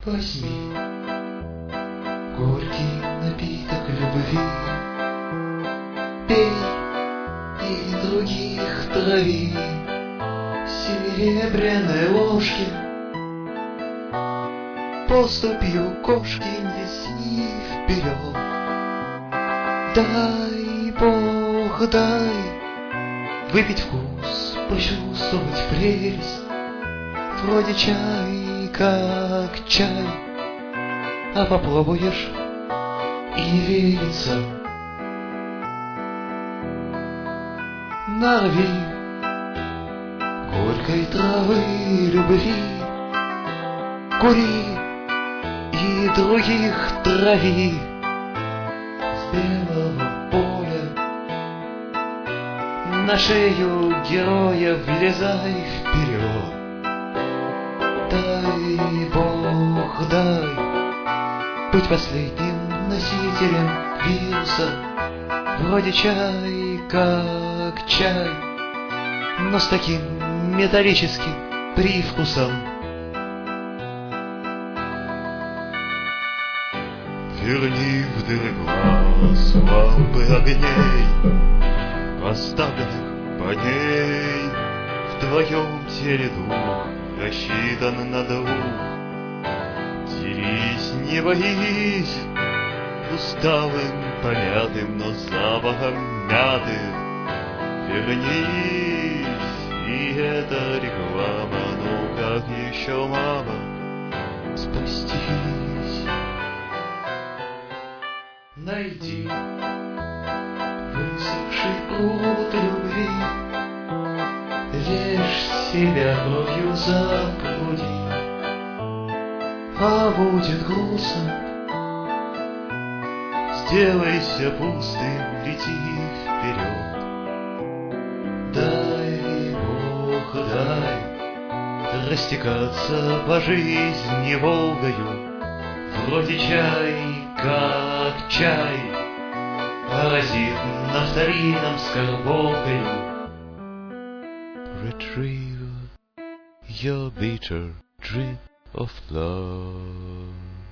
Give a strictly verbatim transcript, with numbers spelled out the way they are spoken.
Возьми горький напиток любви, пей и других трави серебряной ложки. Поступью кошки неси вперед. Дай Бог, дай выпить вкус, почувствовать прелесть. Вроде чай, как чай, а попробуешь и не верится. Нарви горькой травы любви, кури и других трави с белого поля. На шею героя влезай вперед. Дай Бог, дай быть последним носителем вируса. Вроде чай, как чай, но с таким металлическим привкусом. Верни в дыры глаз лампы огней, поставленных по ней. В твоем теле дух рассчитан на двух. Дерись, не боись, усталым, помятым, но запахом мяты. Вернись, и это реклама, ну как еще мало спастись. Найди высохший пруд любви, режь себя кровью за груди. А будет грустно, сделайся пустым, лети вперед. Дай Бог, дай растекаться по жизни Волгою. Вроде чай, как чай, паразит нафталином с карболкою. Retrieve your bitter drip of love.